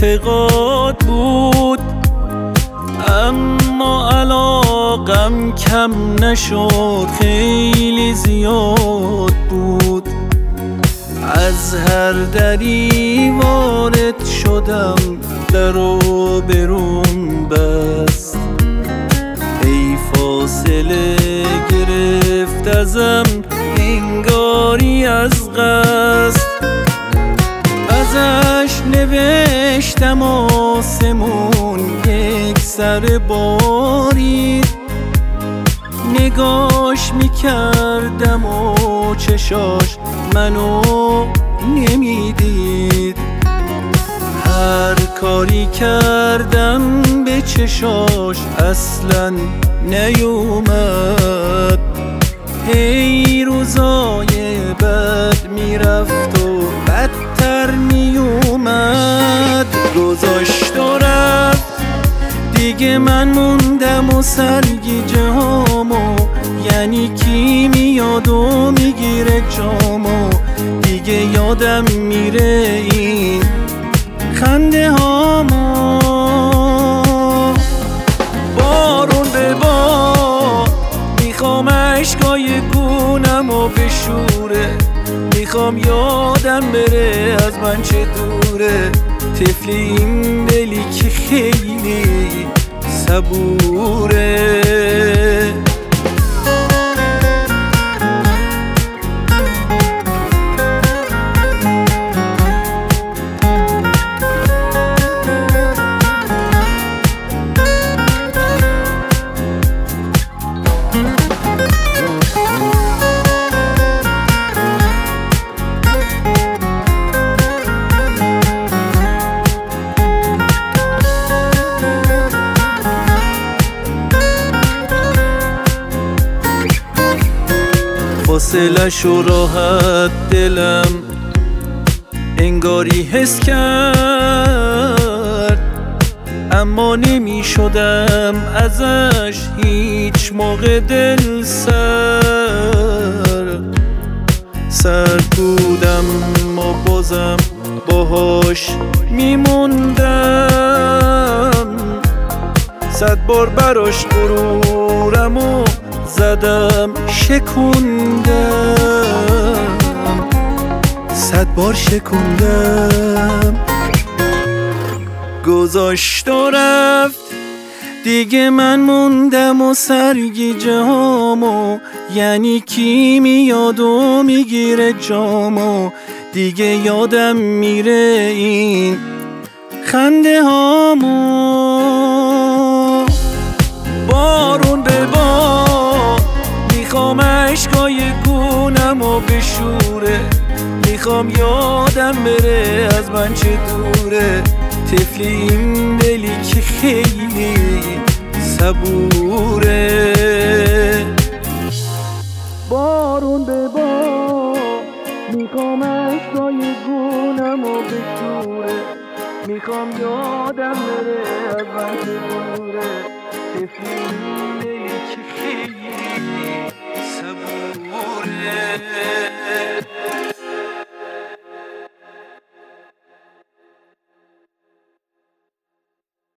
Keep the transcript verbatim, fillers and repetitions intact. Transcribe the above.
اعتقاد بود، اما علاقم کم نشد، خیلی زیاد بود. از هر دری وارد شدم در و برون بست، ای فاصله گرفت ازم انگاری از قصد. ازش نوشتم آسمون یک سر بارید، نگاش میکردم و چشاش منو نمیدید. هر کاری کردم به چشاش اصلا نیومد. هی روزای بد میرفت و بدتر میومد. گذاشت و رفت دیگه، من موندم و سرگیجه هامو، یعنی کی میاد و میگیره جامو. دیگه یادم میره این خنده هامو. بارون به بار میخوام عشقای گونمو بشوره، میخوام یادم بره از من چه دوره. طفلی این دلی که خیلی صبوره. فاصلش و راحت دلم انگاری حس کرد، اما نمی شدم ازش هیچ موقع دل سر. سرد بودم ما بازم باهاش میموندم. صد بار براش غرورم و زدم شکوندم، صد بار شکوندم. گذاشت و رفت دیگه، من موندم و سرگیجه هامو، یعنی کی میاد و میگیره جامو. دیگه یادم میره این خنده هامو. بارون به بار میخوام عشقای گونمو بشوره، میخوام یادم بره از من چه دوره. طفلی این دلی که خیلی صبوره. بارون به بار میخوام عشقای گونمو بشوره، میخوام یادم بره از من چه دوره. طفلی این دلی که خیلی صبوره.